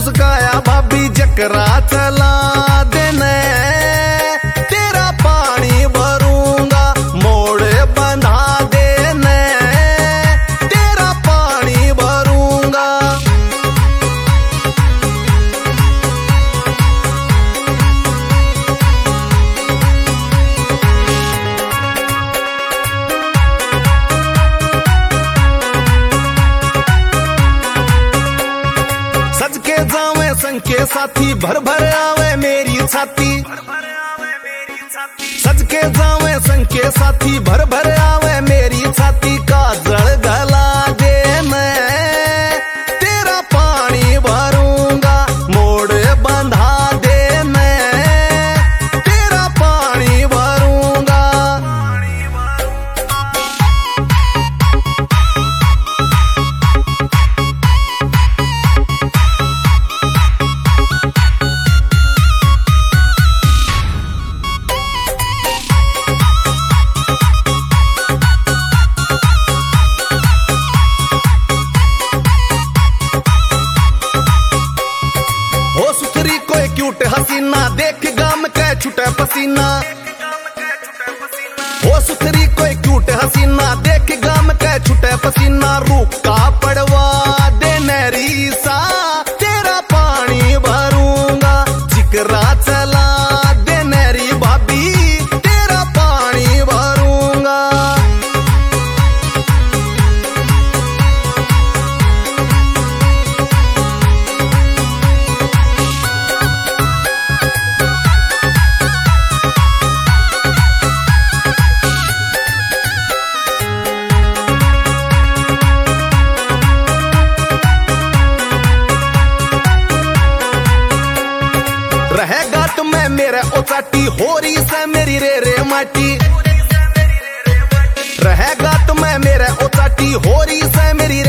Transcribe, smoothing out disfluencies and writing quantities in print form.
मुस्काया भाभी जकरा चला देने तेरा पानी भरूंगा मोड़े बंधा देने तेरा पानी भरूंगा। सज के जावे संग के साथी भर भर आवे मेरी छाती सज के जावे संग के साथी भर भर आवे मेरी छाती का जड़ गला दे मैं तेरा पानी भरूंगा मोड़ बंधा दे मैं तेरा पानी भरूंगा। हो सुथरी कोई क्यूट हसीना देख गाम के छुटे पसीना हो सुथरी कोई क्यूट हसीना देख गाम के छुटे पसीना रूप का पड़वा दे नरी सा तेरा पानी भरूंगा जिकरा चला दे नरी भाभी तेरा पानी भरूंगा। रहेगा तुम्हें मेरे ओचाटी होरी से मेरी रे रे माटी रहेगा तुम्हें मेरे ओचाटी होरी से मेरी